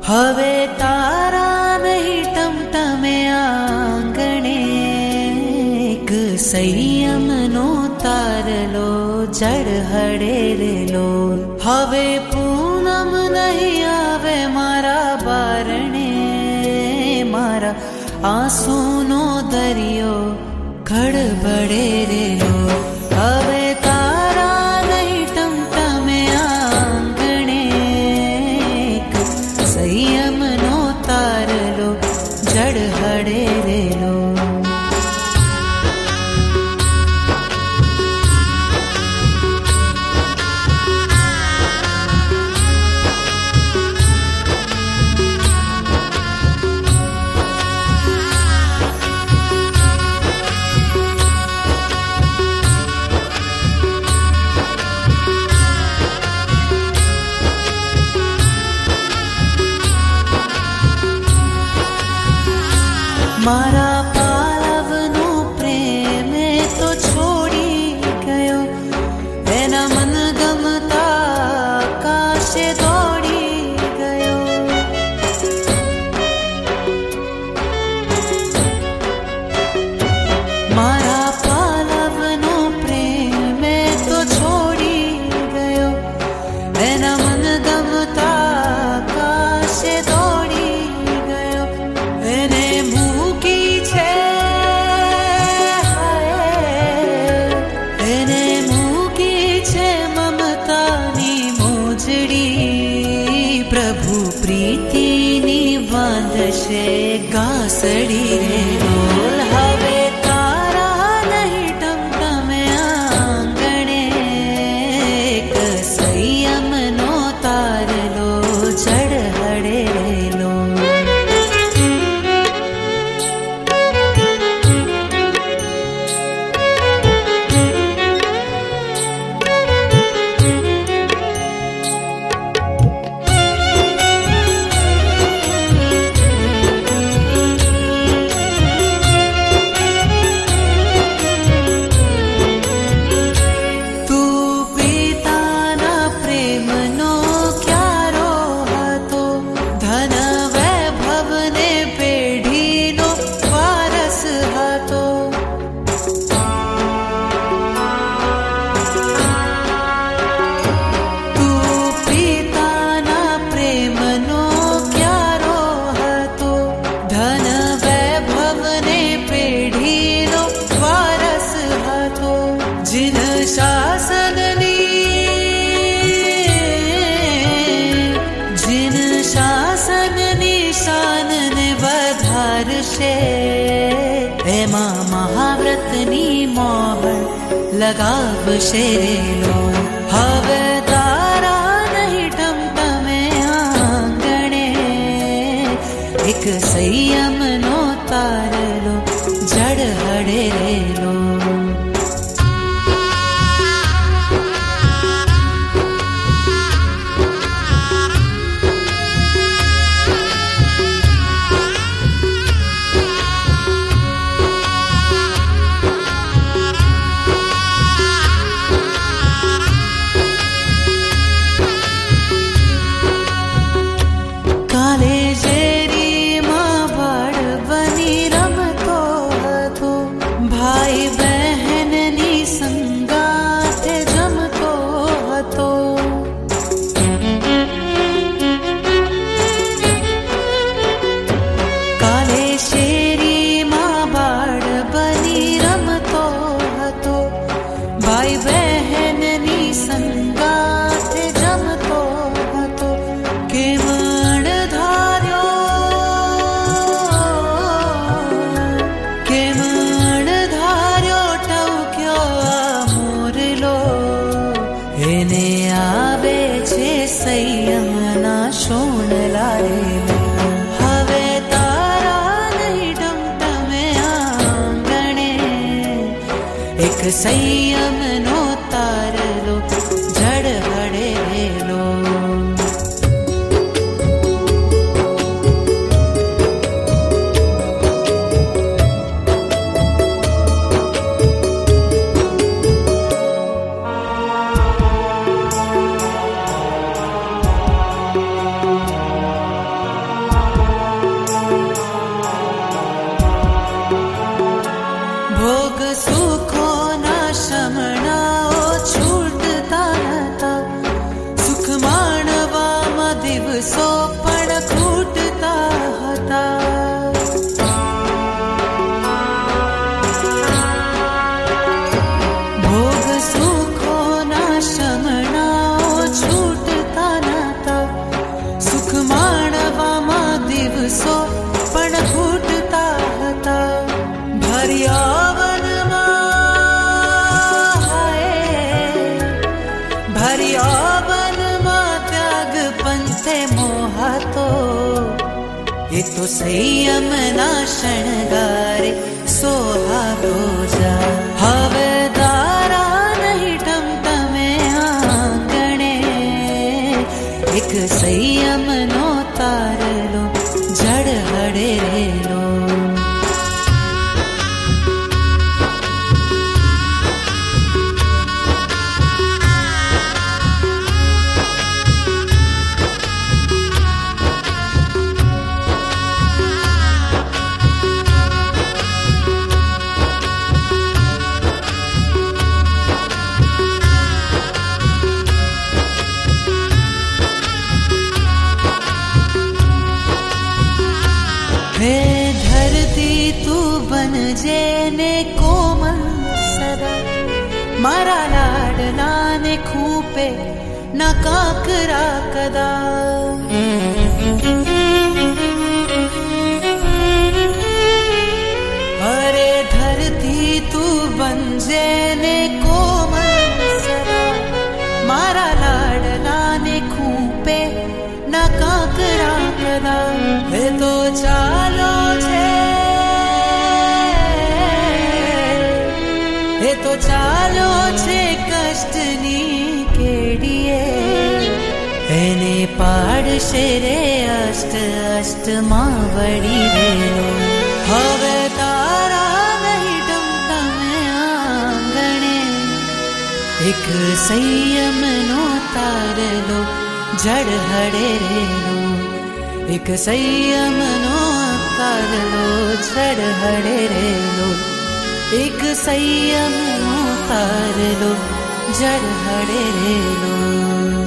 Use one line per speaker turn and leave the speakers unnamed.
હવે તારા નહીં ટમટમે આંગણે એક સંયમનો તારલો જડ હડેરેલો હવે પૂનમ નહીં આવે મારા બારણે મારા આંસુનો દરિયો ખડબડેરેલો હવે તારા નહીં ટમટમે આંગણે એક સંયમનો તારલો જડ હડેરેલો મારા પાલવનો પ્રેમ તો છોડી ગયો એના મન ગમતા આકાશે દોડી ગયો મારા પાલવનો પ્રેમ તો છોડી ગયો એના મન ગમતા આકાશે દોડી ગયો એને પ્રભુ પ્રીતિની બાંધશે ગાસડી રે ઢોલ હવે તારા નહીં ટમટમે આંગણે એક સંયમનો તારલો જડ હડેરેલો એમાં મહાવ્રતની મોહર લગાવશે રેલો હવે તારા નહીં ટમટમે આંગણે એક સંયમનો તારલો જડ હડેરેલો એને આવે છે સંયમના શોણલા રે હવે તારા નહીં ટમટમે આંગણે એક સંયમનો તારલો જડ હડેરેલો દિવસો પણ ઘૂંટતા હતા. ભર્યા વનમાં ત્યાગ પંથે મોહાતો, એ તો સંયમના શણગારે સોહાગો જા. હવે તારા નહીં ટમટમે આંગણે, એક સંયમનો તારલો જડ હડેલો. हे धरती तू बनजे ने कोमल सदा, मारा लाडला ने खूपे ना काकरा कदा. अरे धरती तू बनजे ने कोमल सदा, मारा लाडला ने खूपे ना काकरा कदा. हे तो चालो छे, हे तो चालो छे कष्टनी केડીએ, એને પાડશે રે અષ્ટ અષ્ટમાં વળી રેલો. હવે તારા નહીં ટમટમે આંગણે, એક સંયમનો તારલો જડ હડેલો. એક સંયમનો તારલો જડ હડેલો. એક સંયમનો તારલો જડ હડેલો.